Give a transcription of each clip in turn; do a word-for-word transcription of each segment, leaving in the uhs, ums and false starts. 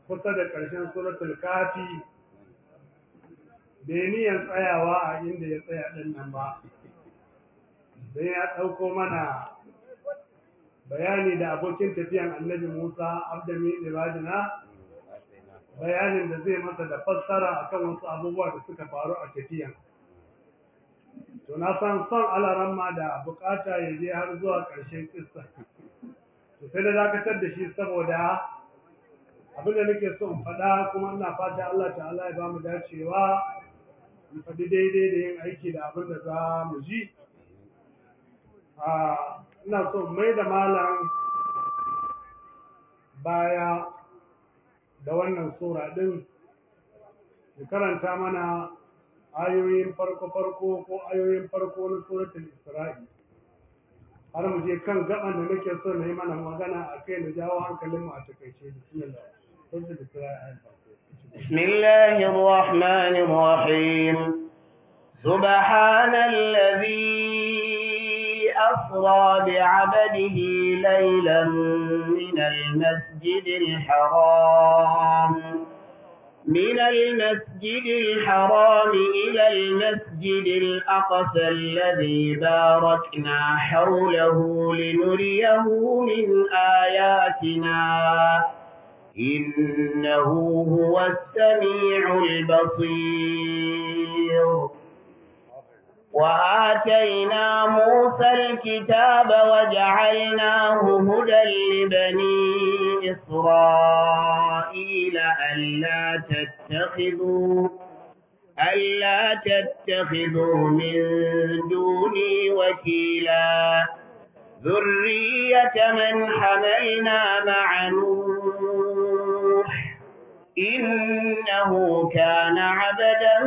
kusa da ƙarshen suratul kafi bai niyan tsayawa a inda ya tsaya ɗin nan ba, don ya ɗauko mana bayani da abokin tafiyan annabi Musa abdami ibadina, bayanin da zai masa da fassara akan wasu abubuwa da suka faru a tafiyan. To na san son alaramma da bukata ya je har zuwa ƙarshen kissa, to sai da dakatar da shi saboda abin da nake so in faɗa, kuma ina fata Allah ta'ala ya ba mu dacewa mu faɗi daidai da yin aiki da abin da za mu ji. Ina so mai da malam baya da wannan sura ɗin, ya karanta mana ayoyin farko-farko ko ayoyin farko na suratul Isra'i, har mu je kan gaban da nake so na yi mana magana a kai da jawo hankalinmu a takaice. Bismillah. بسم الله الرحمن الرحيم. سبحان الذي أسرى بعبده ليلا من المسجد الحرام من المسجد الحرام إلى المسجد الأقصى الذي باركنا حوله لنريه من آياتنا إنه هو السميع البصير. وآتينا موسى الكتاب وجعلناه هدى لبني إسرائيل ألا تتخذوا ألا تتخذوا من دوني وكيلا ذرية من حملنا مع نوح إنه كان عبدا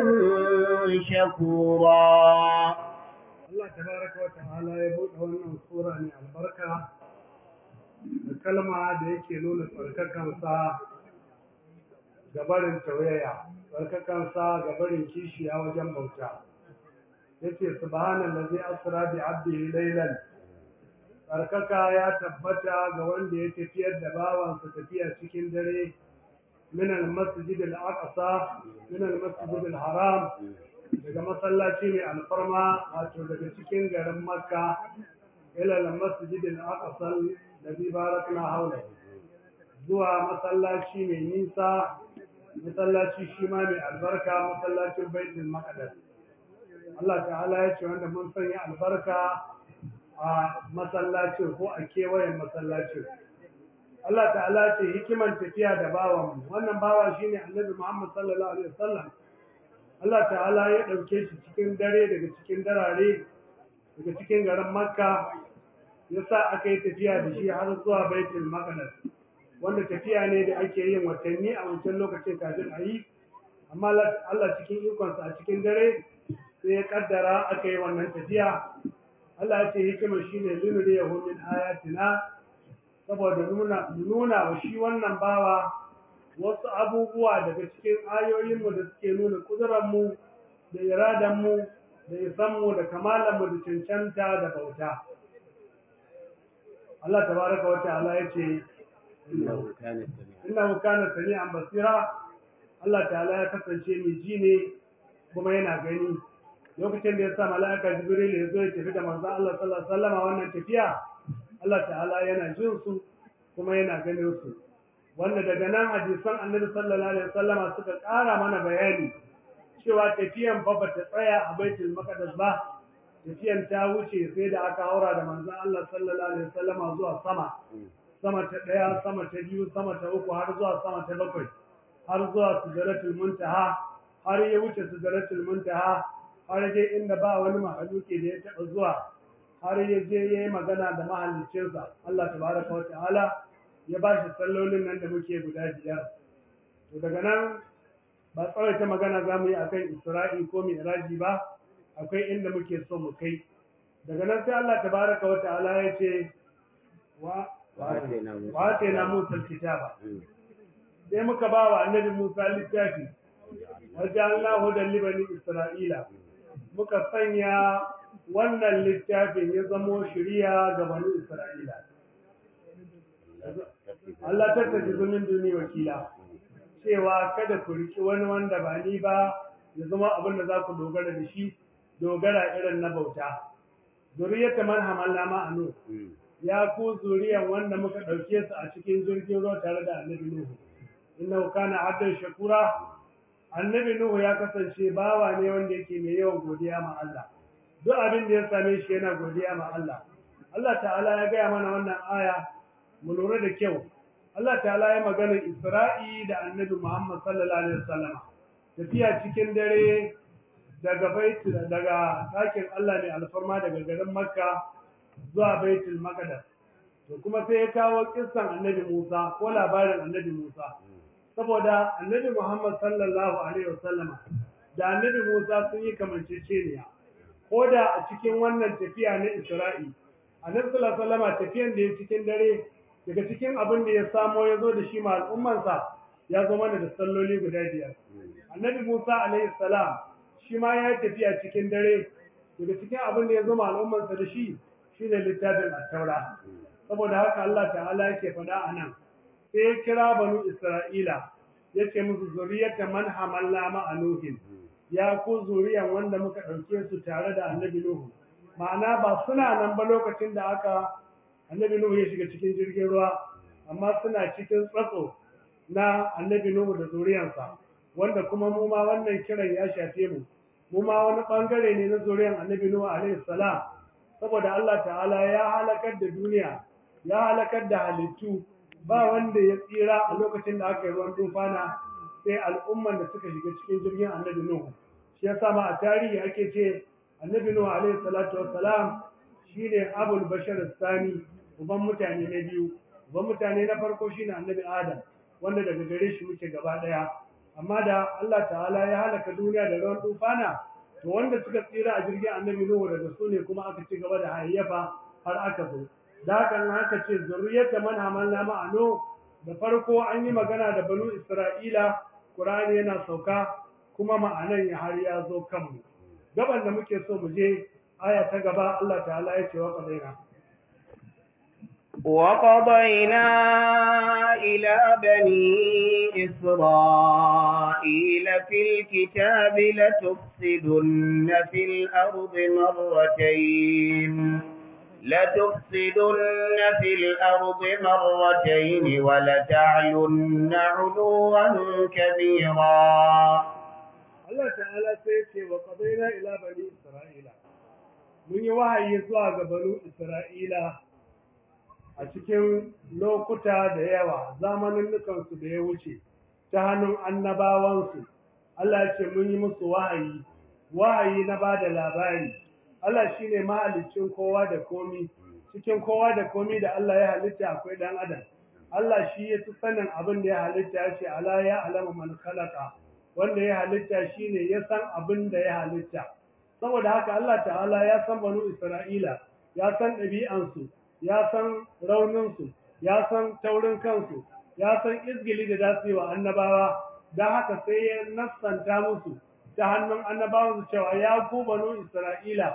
شكورا. الله تبارك وتعالى يقول wannan sura ne albarka da kalma da yake nuna tsarkakansa gabarin tauyaya, tsarkakansa gabarin kishiya wajen bauta. Yace subhanallazi asra bi 'abdihi laylan, tsarkaka ya tabbata ga wanda ya tafiyar da bawansa tafiya cikin dare min al-masjid al-aqsa min al-masjid al-haram, daga masallaci mai alfarma wato daga cikin garin Makka ila al-masjid al-aqsa alladhi barakna hawla, zuwa masallaci mai nisa, masallaci shi ma mai albarka, masallacin Baitul Maqdis. Allah ta'ala ya ce wanda mun sanya albarka a masallacin ko a kewayen masallacin. Allah ta'ala ce hikiman tafiya da bawan, wannan bawa shine Annabi Muhammad sallallahu alaihi wasallam. Allah ta'ala ya dauke shi cikin dare daga cikin darare daga cikin garin Makka, yasa aka yi tafiya da shi har zuwa Baitul Maqdis, wanda tafiya ne da ake yin watanni a wancan lokacin kafin a yi, amma Allah cikin ikonsa a cikin dare sai ya kaddara aka yi wannan tafiya. Allah ya ce hikimar shi ne linuriyahu min ayatina, saboda nuna nuna wa shi wannan bawa wasu abubuwa daga cikin ayoyinmu da suke nuna kuduranmu da iradanmu da isanmu da kamalanmu da cancanta da bauta. Allah tabaraka wa ta'ala ya ce innahu kana sami'an basira, Allah ta'ala ya kasance mai ji ne kuma yana gani. Lokacin da ya sa mala'ika Jibril ya zo ya tafi da manzon Allah sallallahu alaihi wasallam wannan tafiya, Allah ta'ala yana jin su kuma yana ganin su, wanda daga nan hadisan Annabi sallallahu alaihi wasallam suka ƙara mana bayani cewa tafiyan fa bata tsaya a Baitul Maqdis ba, tafiyan ta wuce sai da aka haura da manzon Allah sallallahu alaihi wasallam zuwa sama, sama ta ɗaya, sama ta biyu, sama ta uku, har zuwa sama ta bakwai, har zuwa Sidratul Muntaha, har ya wuce Sidratul Muntaha, har je inda ba wani mahaluki da ya taɓa zuwa, har ya je ya yi magana da mahaliccinsa Allah tabaraka wa ta'ala, ya ba shi sallolin nan da muke guda biyar. To daga nan ba tsawaita magana za mu yi akan Isra'i ko Mi'raji ba, akwai inda muke so mu kai. Daga nan sai Allah tabaraka wa ta'ala ya ce wa wa'atayna Musa al-kitaba, sai muka ba wa annabi Musa littafi, wajalnahu hudan li bani Isra'ila, muka sanya wannan littafin ya zamo shiriya ga bani Isra'ila. Allah ta tafi min duni wakila, cewa kada ku riki wani wanda ba ni ba ya zama abin da za ku dogara da shi dogara irin na bauta zuriyata man hamalna ma'anu ya ku zuriyan wanda muka dauke su a cikin jirgin ruwa tare da annabi nuhu innahu kana abdan shakura annabi nuhu ya kasance bawa ne wanda yake mai yawan godiya ma Allah duk abin da ya same shi yana godiya ma Allah Allah ta'ala ya gaya mana wannan aya mu lura da kyau Allah ta'ala ya magana Isra'i da annabi Muhammad sallallahu alaihi wasallam tafiya cikin dare daga baitul daga ɗakin Allah ne alfarma daga garin Makka zuwa baitul Maqdis to kuma sai ya kawo kissan annabi Musa ko labarin annabi Musa saboda annabi Muhammad sallallahu alaihi wasallam da annabi Musa sun yi kamanceceniya ko da a cikin wannan tafiya na Isra'i annabi sallallahu alaihi wasallam tafiyan da ya cikin dare daga cikin abin da ya samo ya zo da shi ma al'ummansa ya zo mana da salloli guda biyar annabi Musa alaihi salam shi ma ya tafiya cikin dare daga cikin abin da ya zo ma al'ummansa da shi shine littafin at-taura saboda haka Allah ta'ala yake faɗa anan sai ya kira banu Isra'ila yace musu zuriyata man hamalna ma'a nuhin ya ku zuriyan wanda muka dauke su tare da annabi Nuhu ma'ana ba suna nan ba lokacin da aka annabi Nuhu ya shiga cikin jirgin ruwa amma suna cikin tsatso na annabi Nuhu da zuriyansa wanda kuma mu ma wannan kiran ya shafe mu mu ma wani bangare ne na zuriyan annabi Nuhu alaihi salam saboda Allah ta'ala ya halakar da duniya ya halakar da halittu ba wanda ya tsira a lokacin da aka yi ruwan tufana sai al'umman da suka shiga cikin jirgin annabi Nuhu shi yasa ma a tarihi ake ce annabi Nuhu alaihi salatu wassalam shine abul bashar sani uban mutane na biyu uban mutane na farko shine annabi Adam wanda daga gare shi muke gaba daya amma da Allah ta'ala ya halaka duniya da ruwan tufana to wanda suka tsira a jirgin annabi Nuhu daga su ne kuma aka ci gaba da hayyafa har aka zo da haka aka ce zuriyata man hamalna ma'anu da farko an yi magana da banu Isra'ila Qur'ani yana sauka kuma ma'anan ya har ya zo kanmu gaban da muke so mu je aya ta gaba Allah ta'ala ya ce wa qadaina وقضينا إلى بني إسرائيل في الكتاب لتفسدن في الأرض مرتين لتفسدن في الأرض مرتين ولتعلن علوا كبيرا الله تعالى سيكي وقضينا إلى بني إسرائيل من يوحي يزوى بنو إسرائيل a cikin lokuta da yawa zamanin nukansu da ya wuce ta hannun annabawansu Allah ya ce mun yi musu wahayi wahayi na bada labari Allah shine mahaliccin kowa da komi cikin kowa da komi da Allah ya halitta akwai dan adam Allah shi ya fi sanin abin da ya halitta ya ce ala ya alamu man khalaqa wanda ya halitta shine ya san abin da ya halitta saboda haka Allah ta'ala ya san banu Isra'ila ya san ɗabi'ansu ya san rauninsu ya san taurin kansu ya san izgili da dasu wa annabawa don haka sai ya nassanta musu ta hannun annabawansu cewa ya ku banu Isra'ila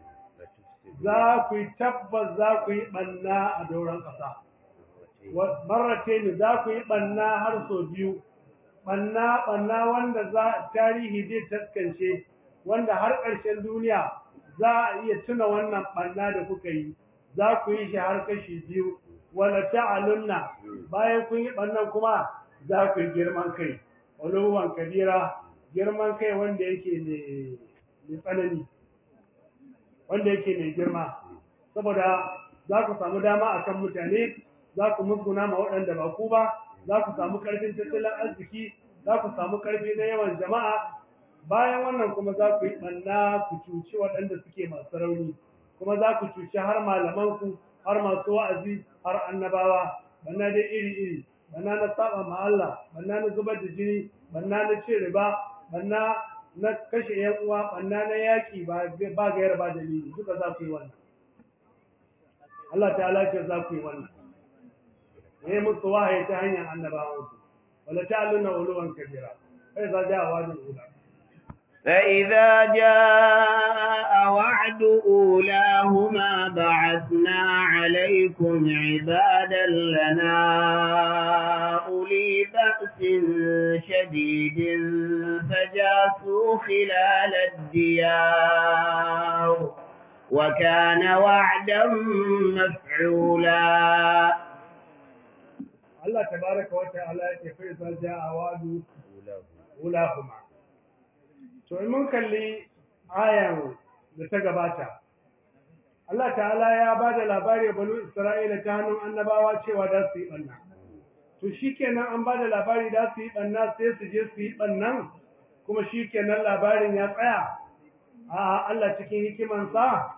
za ku yi tabbas za ku yi ɓanna a dauran ƙasa marrate ne za ku yi ɓanna har sau biyu ɓanna ɓanna wanda za tarihi zai taskance wanda har ƙarshen duniya za a iya tuna wannan ɓanna da kuka yi za ku yi shi har kashi biyu wala ta'alunna bayan kun yi ɓannan kuma za ku yi girman kai uluwan kabira girman kai wanda yake mai tsanani wanda yake mai girma saboda za ku samu dama akan mutane za ku musguna ma waɗanda ba ku ba za ku samu ƙarfin tattalin arziki za ku samu ƙarfi na yawan jama'a bayan wannan kuma za ku yi ɓanna ku cuci waɗanda suke masu rauni kuma za ku cuci har malamanku har masu wa'azi har annabawa banna dai iri-iri banna na saba ma Allah banna na zubar da jini banna na cin riba banna na kashe yan uwa banna na yaki ba ba gayar ba dalili duka za ku yi wannan Allah ta'ala ce za ku yi wannan ne musu wahayi ta hanyar annabawansu wala ta'aluna uluwan kabira kai za ja wajin ula فإذا جاء وعد أولاهما بعثنا عليكم عبادا لنا أولي بأس شديد فجاسوا خلال الديار وكان وعدا مفعولا. الله تبارك وتعالى كيف جاء وعد أولاهما. to in mun kalli ayan da ta gabata Allah ta'ala ya ba da labari banu Isra'ila ta hannun annabawa cewa da su yi banna to shikenan an ba da labari da su yi banna sai su je su yi bannan kuma shikenan labarin ya tsaya a Allah cikin hikimansa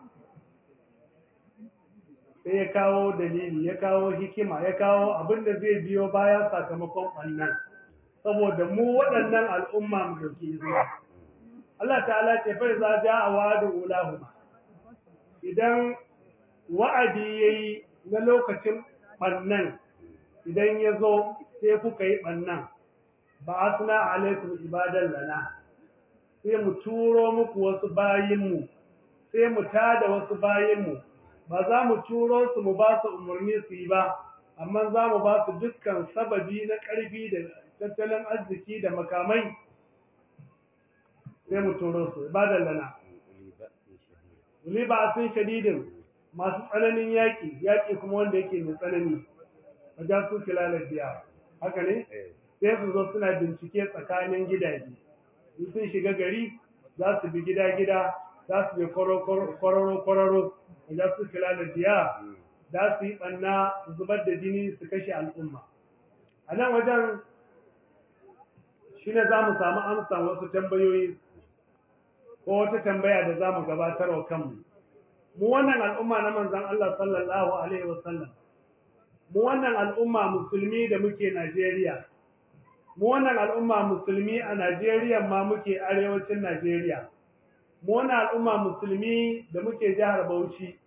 sai ya kawo dalili ya kawo hikima ya kawo abin da zai biyo baya sakamakon bannan saboda mu waɗannan al'umma mu dauki izina Allah ta'ala ce fa za ja'a wa'du ulahuma idan wa'adi yayi na lokacin bannan idan yazo sai kuka yi bannan ba'athna alaikum ibadan lana sai mu turo muku wasu bayin mu sai mu tada wasu bayin mu ba za mu turo su mu ba su umarni su yi ba amma za mu ba su dukkan sababi na ƙarfi da tattalin arziki da makamai sai mu turo su ibadan lana uli ba sun shadidin masu tsananin yaƙi yaƙi kuma wanda yake mai tsanani wajen su kilalar biya haka ne sai su zo suna bincike tsakanin gidaje in sun shiga gari za su bi gida-gida za su bi kwararo-kwararo wajen su kilalar biya za su yi ɓanna su zubar da jini su kashe al'umma a nan wajen shi ne za mu samu amsa wasu tambayoyi ko wata tambaya da za mu gabatar wa kanmu mu wannan al'umma na manzon Allah sallallahu alaihi wasallam mu wannan al'umma musulmi da muke Najeriya mu wannan al'umma musulmi a Najeriya ma muke arewacin Najeriya mu wannan al'umma musulmi da muke jihar Bauchi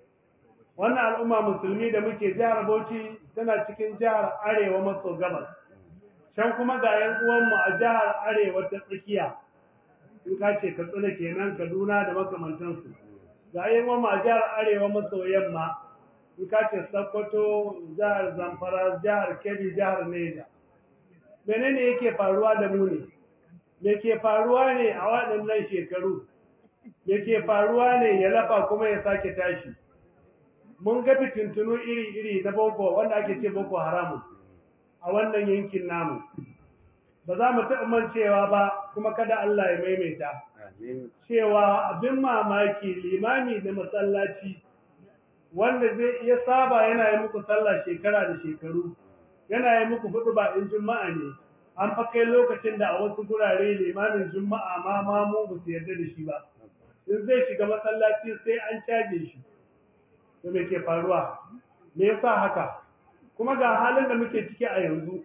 wannan al'umma musulmi da muke jihar Bauchi tana cikin jihar Arewa maso gabas can kuma ga yan uwanmu a jihar Arewa ta tsakiya in ka ce Katsina kenan Kaduna da makamantansu ga yan uwanmu a jihar Arewa maso yamma in ka ce Sokoto jihar Zamfara jihar Kebbi jihar Niger menene yake faruwa da mu ne me ke faruwa ne a waɗannan shekaru me ke faruwa ne ya lafa kuma ya sake tashi mun ga fitintunu iri-iri na boko wanda ake ce boko haramun a wannan yankin namu ba za mu taɓa mancewa ba kuma kada Allah ya maimaita cewa abin mamaki limami da masallaci wanda zai iya saba yana yi muku sallah shekara da shekaru yana yi muku hudu ba in juma'a ne an fa kai lokacin da a wasu gurare limamin juma'a ma ma mu ba su yarda da shi ba in zai shiga masallaci sai an caje shi to me ke faruwa me yasa haka kuma ga halin da muke ciki a yanzu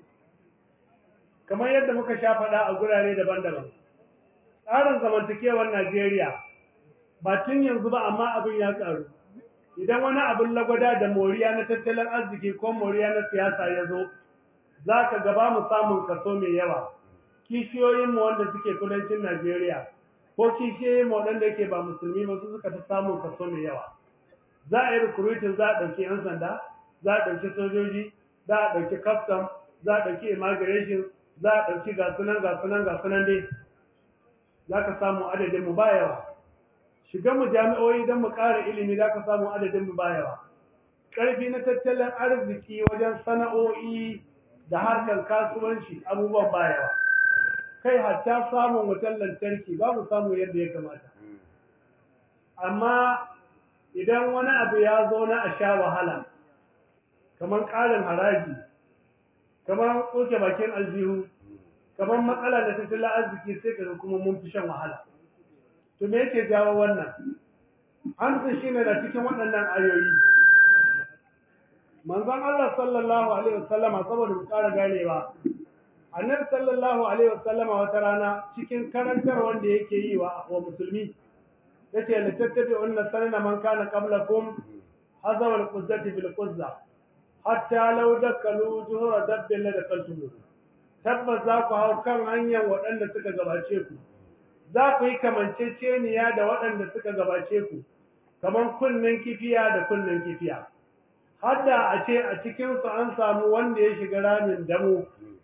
kamar yadda muka sha faɗa a gurare daban-daban tsarin zamantakewar Najeriya ba tun yanzu ba amma abin ya karu idan wani abin lagwada da moriya na tattalin arziki ko moriya na siyasa ya zo za ka gaba mu samun kaso mai yawa kishiyoyinmu wanda suke kudancin Najeriya ko kishiyoyinmu waɗanda yake ba musulmi ba su suka fi samun kaso mai yawa za a yi recruiting za a ɗauki 'yan sanda za a ɗauki sojoji za a ɗauki custom za a ɗauki immigration za a ɗauki gasunan gasunan gasunan dai za ka samu adadin mu ba yawa shiga mu jami'o'i don mu ƙara ilimi za ka samu adadin mu ba yawa ƙarfi na tattalin arziki wajen sana'o'i da harkar kasuwanci abubuwan ba yawa kai hatta samun wutar lantarki babu samu yadda ya kamata amma idan wani abu ya zo na a sha wahala kamar ƙarin haraji kamar tsoke bakin aljihu kamar matsala da tattalin arziki sai kaga kuma mun fi shan wahala to me yake jawo wannan amsa shine da cikin waɗannan ayoyi manzon Allah sallallahu alaihi wasallama saboda mu ƙara ganewa annabi sallallahu alaihi wasallama wata rana cikin karantar wanda yake yi wa wa musulmi yace la tattabi'unna sanana man kana qablakum hazaw al-quzzati bil quzza hatta law dakalu zuhra dabbil la dakaltum tabbas za ku hau kan hanyar waɗanda suka gabace ku za ku yi kamanceceniya da waɗanda suka gabace ku kaman kunnen kifiya da kunnen kifiya hadda a ce a cikin su an samu wanda ya shiga ramin damo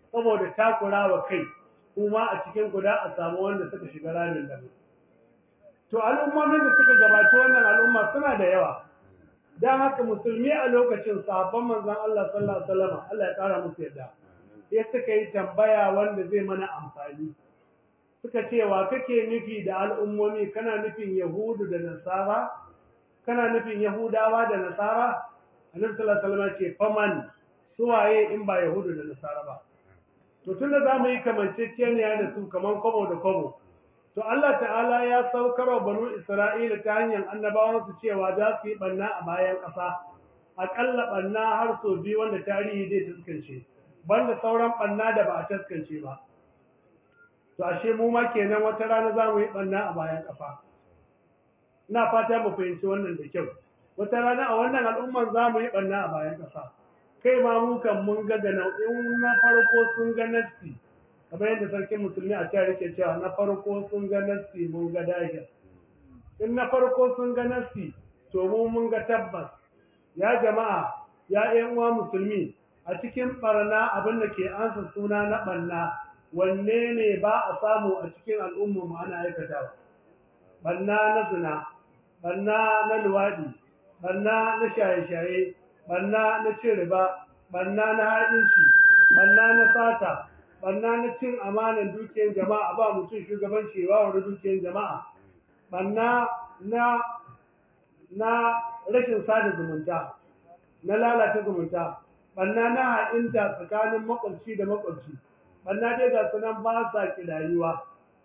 saboda takurawa kai kuma a cikin guda a samu wanda suka shiga ramin da to al'ummomin da suka gabaci wannan al'umma suna da yawa dan haka musulmi a lokacin sahabban manzon Allah sallallahu alaihi wasallam Allah ya kara musu yadda ya suka yi tambaya wanda zai mana amfani suka ce wa kake nufi da al'ummomi kana nufin yahudu da nasara kana nufin yahudawa da nasara annabi sallallahu alaihi wasallam ce faman suwaye in ba yahudu da nasara ba to tunda zamu yi kamanceceniya da su kaman kobo da kobo to Allah ta'ala ya saukar wa banu Isra'ila ta hanyar annabawan su cewa za su yi banna a bayan ƙasa aƙalla banna har so biyu wanda tarihi zai taskance banda sauran banna da ba a taskance ba to ashe mu ma kenan wata rana za mu yi banna a bayan ƙasa ina fata mu fahimci wannan da kyau wata rana a wannan al'umman za mu yi banna a bayan ƙasa kai ma mu kan mun ga da nau'in na farko sun ga nassi kamar yadda sarkin musulmi a cikin rike cewa na farko sun ga nassi mun ga dahir in na farko sun ga nassi to mu mun ga tabbas ya jama'a ya ƴan uwa musulmi a cikin barna abin da ke ansa suna na banna wanne ne ba a samu a cikin al'umma mu ana aikatawa banna na zina banna na luwadi banna na shaye-shaye banna na cin riba banna na haɗinci banna na sata banna na cin amanan dukiyar jama'a ba mutum shugabanci wa wani dukiyar jama'a banna na na rashin sada zumunta na lalata zumunta banna na haɗinta tsakanin makwabci da makwabci banna dai ga sunan ba sa kidayuwa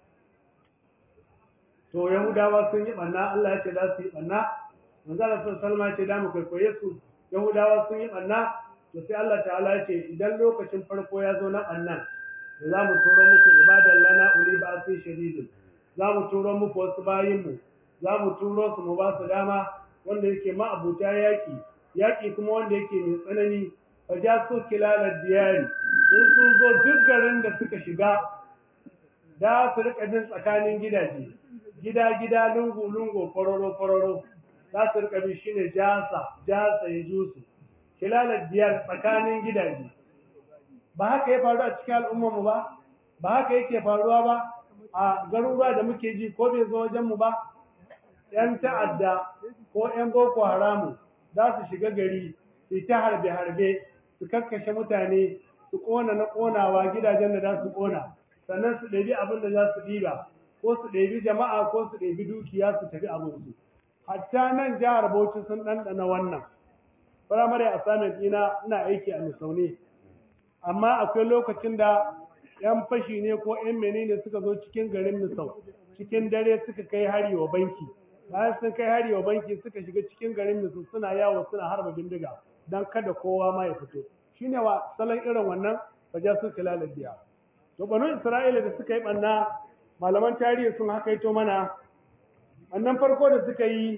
to yahudawa sun yi banna Allah ya ce za su yi banna manzo Allah sallallahu alaihi wasallam ya ce da mu kwaikwaye su yahudawa sun yi banna to sai Allah ta'ala ya ce idan lokacin farko ya zo na bannan za mu turo muku ibadan lana uli ba'si shadidin za mu turo muku wasu bayinmu za mu turo su mu ba su dama wanda yake ma'abuta yaki yaki kuma wanda yake mai tsanani fa ja su kilala diyari in sun zo duk garin da suka shiga da su rika bin tsakanin gidaje gida gida lungu lungu kororo kororo za su rika bi shine jasa jasa ya jusu kilala diyar tsakanin gidaje ba haka ya faru a cikin al'ummarmu ba ba haka yake faruwa ba a garuruwa da muke ji ko bai zo wajen mu ba yan ta'adda ko yan boko haramu za su shiga gari su ta harbe harbe su kakkashe mutane su kona na konawa gidajen da za su kona sannan su ɗebi abin da za su ɗiba ko su ɗebi jama'a ko su ɗebi dukiya su tafi abinsu hatta nan jihar Bauchi sun ɗanɗana wannan firamare assignment ina ina aiki a Misaune amma akwai lokacin da yan fashi ne ko yan menene suka zo cikin garin Misau cikin dare suka kai hari wa banki bayan sun kai hari wa banki suka shiga cikin garin Misau suna yawo suna harba bindiga dan kada kowa ma ya fito shine wa salon irin wannan faja su kilala biya to banu Isra'ila da suka yi banna malaman tarihi sun hakaito mana annan farko da suka yi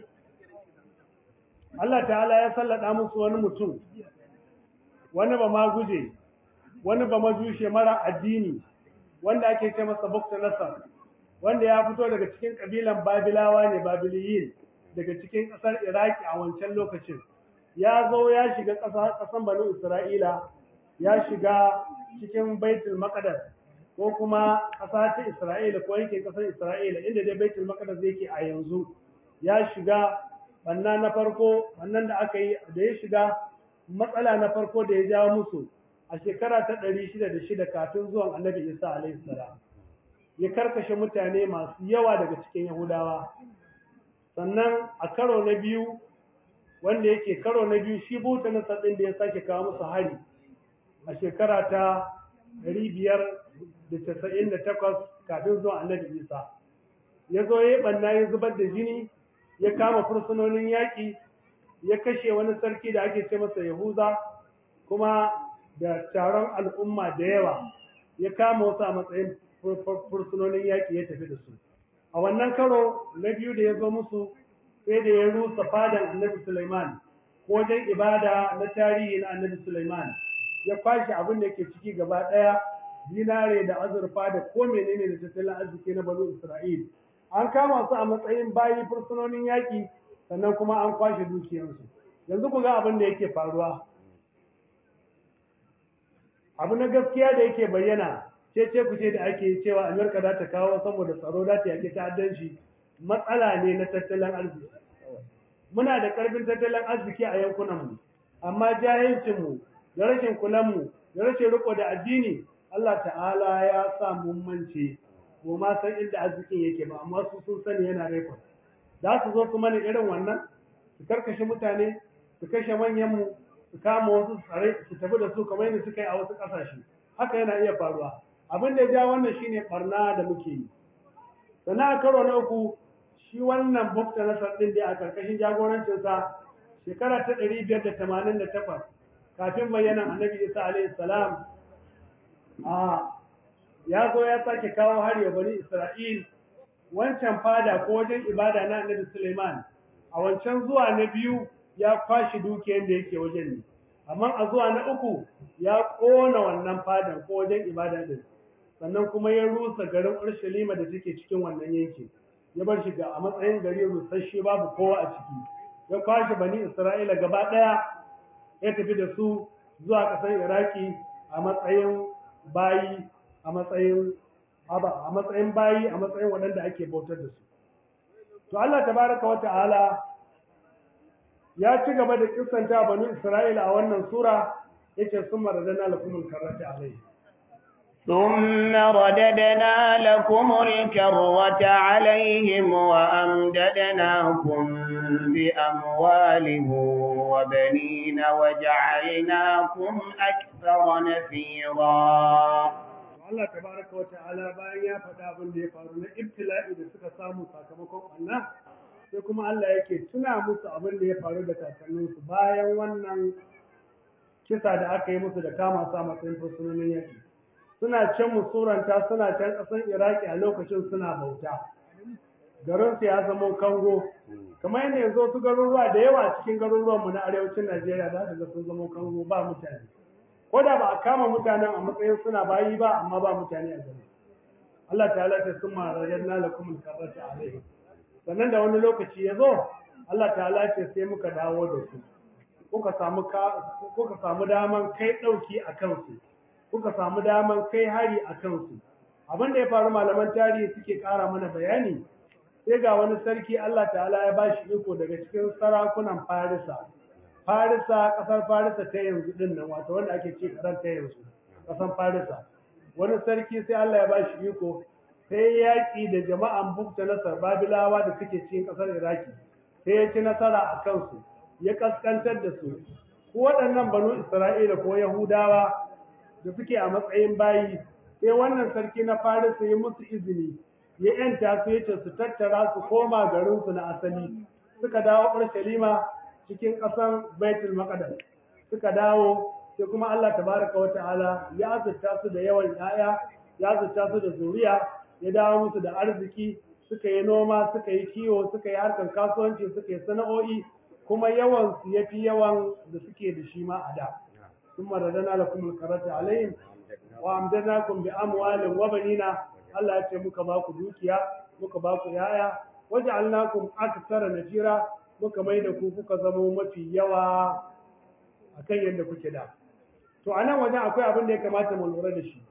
Allah ta'ala ya sallada musu wani mutum wani ba ma guje wani ba majushe mara addini wanda ake ce masa Bukta Nasar wanda ya fito daga cikin kabilan Babilawa ne Babiliyin daga cikin kasar Iraki a wancan lokacin ya zo ya shiga ƙasa ƙasan Banu Isra'ila ya shiga cikin Baitul Maqdis ko kuma ƙasa ta Isra'ila ko yake ƙasar Isra'ila inda dai Baitul Maqdis yake a yanzu ya shiga banna na farko wannan da aka yi da ya shiga matsala na farko da ya jawo musu a shekara ta ɗari shida da shida kafin zuwan Annabi Isa alaihi salam ya karkashe mutane masu yawa daga cikin Yahudawa sannan a karo na biyu wanda yake karo na biyu shi Bukta Nasar din da ya sake kawo musu hari a shekara ta ɗari biyar da casa'in da takwas kafin zuwan Annabi Isa ya zo ya banna ya zubar da jini ya kama fursunonin yaƙi ya kashe wani sarki da ake ce masa Yahuza kuma da taron al'umma da yawa ya kama wasu a matsayin fursunonin yaƙi ya tafi da su a wannan karo na biyu da ya zo musu sai da ya rusa fadan Annabi Sulaiman ko wajen ibada na tarihi na Annabi Sulaiman ya kwashe abin da yake ciki gaba ɗaya dinare da azurfa da ko menene da tattalin arziki na Banu Isra'il an kama su a matsayin bayi fursunonin yaƙi sannan kuma an kwashe dukiyarsu yanzu ku ga abin da yake faruwa abu na gaskiya da yake bayyana ce ce ku ce da ake cewa Amerika za ta kawo saboda tsaro za ta yake ta'addanci matsala ne na tattalin arziki. Muna da ƙarfin tattalin arziki a yankunanmu, amma jahilcinmu da rashin kulanmu da rashin riko da addini Allah ta'ala ya sa mun mance ko ma san inda arzikin yake ba, amma su sun sani yana rekod. Za su zo su mana irin wannan su karkashe mutane su kashe manyanmu su kama wasu tsare su tafi da su kamar yadda suka yi a wasu ƙasashe. Haka yana iya faruwa. Abin da ya ja wannan shine barna da muke yi. Sannan a karo na uku shi wannan bukta nasar ɗin da a karkashin jagorancinsa shekara ta ɗari biyar da tamanin da takwas kafin bayanan annabi Isa alaihi salam a ya zo ya sake kawo hari wa bani Isra'il wancan fada ko wajen ibada na annabi Suleiman a wancan zuwa na biyu ya kwashi dukiyar da yake wajen ne, amma a zuwa na uku ya ƙona wannan fadan ko wajen ibada din, sannan kuma ya rusa garin Urshalima da take cikin wannan yanki ya bar shi ga a matsayin gari rusasshe babu kowa a ciki, ya kwashi bani Isra'ila gaba ɗaya ya tafi da su zuwa ƙasar Iraki a matsayin bayi a matsayin a matsayin bayi a matsayin waɗanda ake bautar da su. To Allah tabaraka wa ta'ala ya ci gaba da kissanta banu Isra'ila a wannan sura yace summa radana lakumul karrata alayhi ثم رددنا لكم الكرة عليهم وأمددناكم بأموال وبنين وجعلناكم أكثر نفيرا. Allah tabaraka wa ta'ala bayan ya faɗa abin da ya faru na ibtila'i da suka samu sakamakon Allah sai kuma Allah yake tuna musu abin da ya faru da kakanninsu bayan wannan kisa da aka yi musu da kama sa matsayin fursunonin yaki. Suna can musuranta suna can ƙasar Iraki a lokacin suna bauta. Garinsu ya zama kango, kamar yadda yanzu wasu garuruwa da yawa cikin garuruwanmu na arewacin Najeriya za su ga sun zama kango ba mutane. Ko da ba a kama mutanen a matsayin suna bayi ba amma ba mutane a gari. Allah ta'ala ta summa rajadna lakum al-karrata alayhi. Sannan da wani lokaci ya zo Allah ta'ala ce sai muka dawo da su. Kuka samu kuka samu daman kai dauki a kansu. Kuka samu daman kai hari a kansu. Abin da ya faru malaman tarihi suke ƙara mana bayani sai ga wani sarki Allah ta'ala ya bashi iko daga cikin sarakunan Farisa. Farisa ƙasar Farisa ta yanzu din nan wato wanda ake ce ƙasar ta yanzu ƙasar Farisa. Wani sarki sai Allah ya bashi iko sai yaƙi da jama'an Bukta Nasar Babilawa da suke cikin ƙasar Iraki sai ya ci nasara a kansu ya kaskantar da su. Ko waɗannan banu Isra'ila ko Yahudawa da suke a matsayin bayi sai wannan sarki na Farisa ya musu izini ya yanta su yace su tattara su koma garinsu na asali suka dawo Urshalima cikin ƙasar Baitul Maqdis suka dawo sai kuma Allah tabaraka wa ta'ala ya azurta su da yawan yaya ya azurta su da zuriya ya dawo musu da arziki suka yi noma suka yi kiwo suka yi harkar kasuwanci suka yi sana'o'i kuma yawan su yafi yawan da suke da shi ma a da ثم ردنا لكم الكرة عليهم وأمددناكم بأموال وبنين Allah ya ce muka ba ku dukiya muka ba ku yaya waja'alnakum aktsara najira muka mai da ku kuka zama mafi yawa akan yadda kuke da. To anan wajen akwai abin da ya kamata mu lura da shi.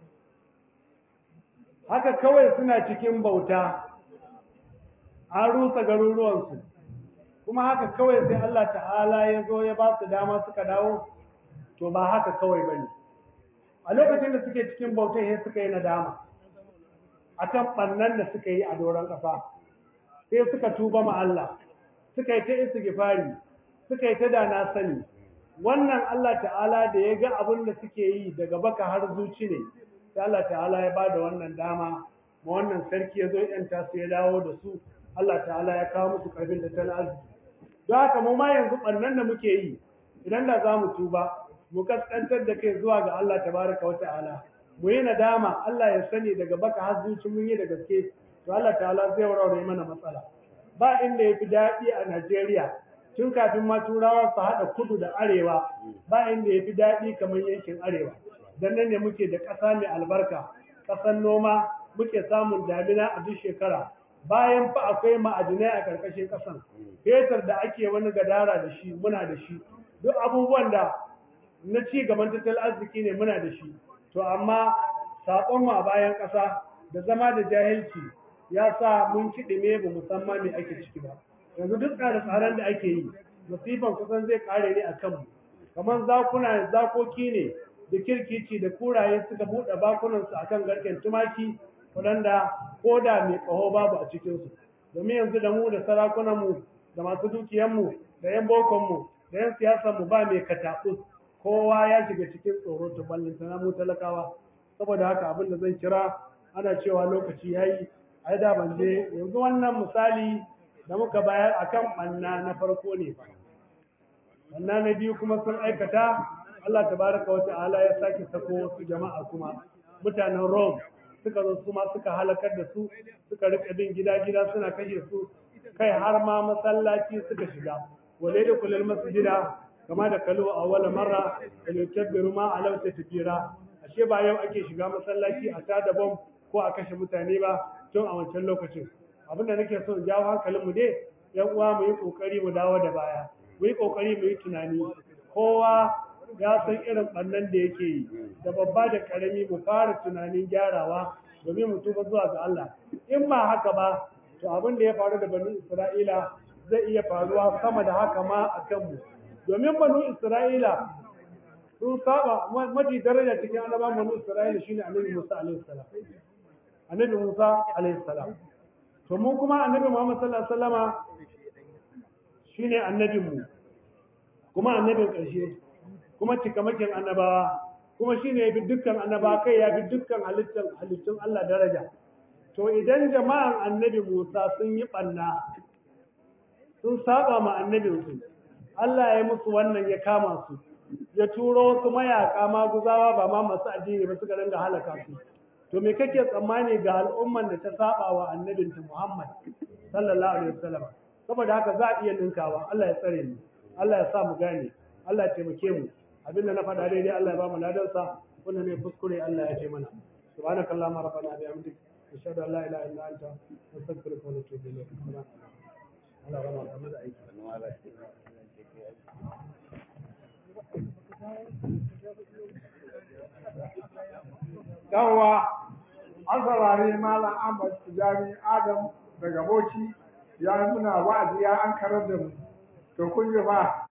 Haka kawai suna cikin bauta an rusa garuruwansu kuma haka kawai sai Allah ta'ala ya zo ya ba su dama suka dawo. To ba haka kawai ba ne. A lokacin da suke cikin bautan sai suka yi nadama akan ɓannan da suka yi a doron ƙasa. Sai suka tuba ma Allah, suka yi ta istighfari, suka yi ta dana sani. Wannan Allah ta'ala da ya ga abin da suke yi daga baka har zuci ne, sai Allah ta'ala ya ba da wannan dama, ma wannan sarki ya zo ya ‘yanta su ya dawo da su, Allah ta'ala ya kawo musu ƙarfin tattalin arziki. Don haka mu ma yanzu ɓannan da muke yi, idan da za mu tuba, mu kaskantar da kai zuwa ga Allah tabaraka wata'ala mu yi nadama Allah ya sani daga baka har zuci mun yi da gaske to Allah ta'ala zai warware mana matsala ba inda yafi daɗi a Najeriya tun kafin ma turawa su haɗa kudu da arewa ba inda yafi daɗi kamar yankin arewa dan nan ne muke da ƙasa mai albarka ƙasar noma muke samun damina a duk shekara bayan fa akwai ma'adinai a ƙarƙashin ƙasan fetur da ake wani gadara da shi muna da shi duk abubuwan da na ci gaban tattalin arziki ne muna da shi to amma saƙon mu a bayan ƙasa da zama da jahilci ya sa mun kiɗime ba musamman me ake ciki ba yanzu duk tsare-tsaren da ake yi musifan kusan zai ƙare ne a kanmu kamar zakuna zakoki ne da kirkici da kuraye suka buɗe bakunansu akan garken tumaki waɗanda ko da mai ƙaho babu a cikinsu domin yanzu da mu da sarakunanmu da masu dukiyanmu da 'yan bokonmu da 'yan siyasanmu ba mai kataɓus kowa ya shiga cikin tsoro ta ballantana mu talakawa saboda haka abin da zan kira ana cewa lokaci ya yi ai da ban je yanzu wannan misali da muka bayar akan ɓanna na farko ne ɓanna na biyu kuma sun aikata Allah tabaraka wa ta'ala ya sake sako wasu jama'a kuma mutanen Rome suka zo su ma suka halakar da su suka rika bin gida-gida suna kashe su kai har ma masallaci suka shiga wale da kullal masjida kama da kalu a wala marra da yutabbiru ma alau ta tafira ashe ba yau ake shiga masallaci a tada bom ko a kashe mutane ba tun a wancan lokacin abinda nake so in jawo hankalin mu dai yan uwa mu yi kokari mu dawo da baya mu yi kokari mu yi tunani kowa ya san irin ɓannan da yake yi da babba da ƙarami mu fara tunanin gyarawa domin mu tuba zuwa ga Allah in ba haka ba to abin da ya faru da banu Isra'ila zai iya faruwa sama da haka ma a kanmu domin banu Isra'ila sun saba mafi daraja cikin annabawan banu Isra'ila shine annabi Musa alaihi salam annabi Musa alaihi salam to mu kuma annabi Muhammad sallallahu alaihi wasallama shine annabinmu kuma annabin ƙarshe kuma cikamakin annabawa kuma shine ya fi dukkan annabawa kai ya fi dukkan halittun halittun Allah daraja to idan jama'an annabi Musa sun yi ɓanna sun saba ma annabinsu Allah ya musu wannan ya kama su ya turo wasu mayaka maguzawa ba ma masu addini ba suka dinga halaka su to me kake tsammani ga al'umman da ta saba wa annabinta Muhammad sallallahu alaihi wasallam saboda haka za a iya ninkawa Allah ya tsare mu Allah ya sa mu gane Allah ya taimake mu abinda na faɗa daidai Allah ya ba mu ladansa wanda ne kuskure Allah ya ce mana subhanakallahumma rabbana bihamdik ashhadu an la ilaha illa anta astaghfiruka wa atubu ilayk Allah ya rahama mu da aiki yawwa an saurari malam Ahmad Tijani Adam daga Bauchi ya muna wa'azi ya an karar da mu to kun ji fa